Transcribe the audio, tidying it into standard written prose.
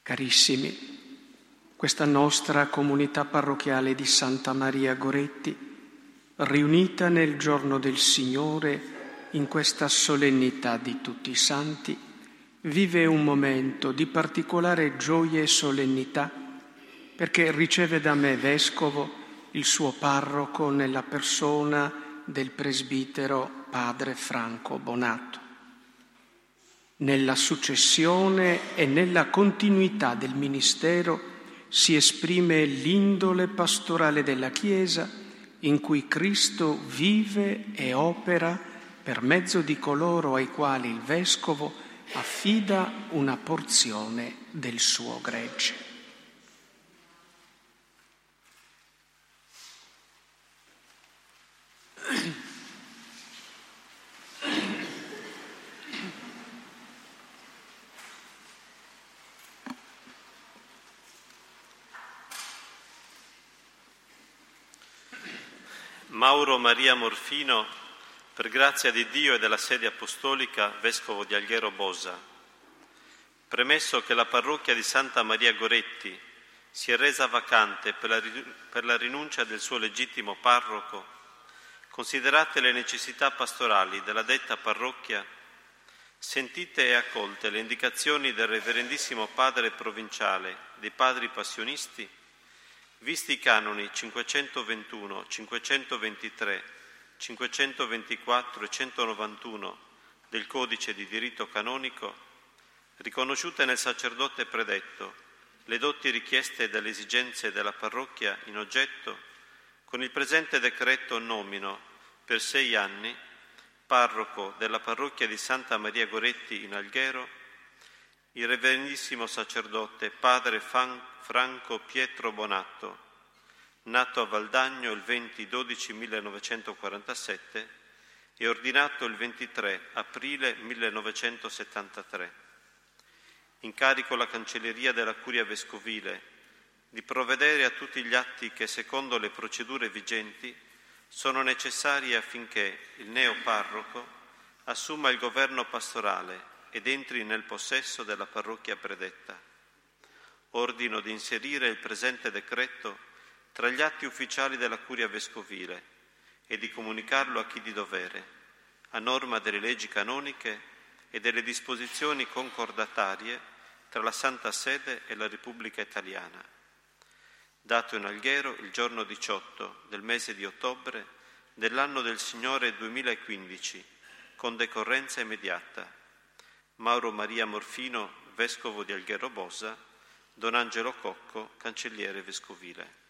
Carissimi, questa nostra comunità parrocchiale di Santa Maria Goretti, riunita nel giorno del Signore in questa solennità di tutti i santi, vive un momento di particolare gioia e solennità perché riceve da me, vescovo, il suo parroco nella persona del presbitero padre Franco Bonato. Nella successione e nella continuità del ministero si esprime l'indole pastorale della Chiesa in cui Cristo vive e opera per mezzo di coloro ai quali il Vescovo affida una porzione del suo gregge. Mauro Maria Morfino, per grazia di Dio e della sede apostolica, vescovo di Alghero Bosa. Premesso che la parrocchia di Santa Maria Goretti si è resa vacante per la rinuncia del suo legittimo parroco, considerate le necessità pastorali della detta parrocchia, sentite e accolte le indicazioni del Reverendissimo Padre Provinciale dei Padri Passionisti, visti i canoni 521, 523, 524 e 191 del Codice di diritto canonico, riconosciute nel sacerdote predetto le doti richieste dalle esigenze della parrocchia in oggetto, con il presente decreto nomino per 6 anni parroco della parrocchia di Santa Maria Goretti in Alghero il Reverendissimo sacerdote padre Franco Pietro Bonato, nato a Valdagno il 20/12/1947 e ordinato il 23 aprile 1973. Incarico la Cancelleria della Curia Vescovile di provvedere a tutti gli atti che, secondo le procedure vigenti, sono necessari affinché il neoparroco assuma il governo pastorale ed entri nel possesso della parrocchia predetta. Ordino di inserire il presente decreto tra gli atti ufficiali della Curia Vescovile e di comunicarlo a chi di dovere, a norma delle leggi canoniche e delle disposizioni concordatarie tra la Santa Sede e la Repubblica Italiana. Dato in Alghero il giorno 18 del mese di ottobre dell'anno del Signore 2015, con decorrenza immediata. Mauro Maria Morfino, vescovo di Alghero Bosa, Don Angelo Cocco, cancelliere vescovile.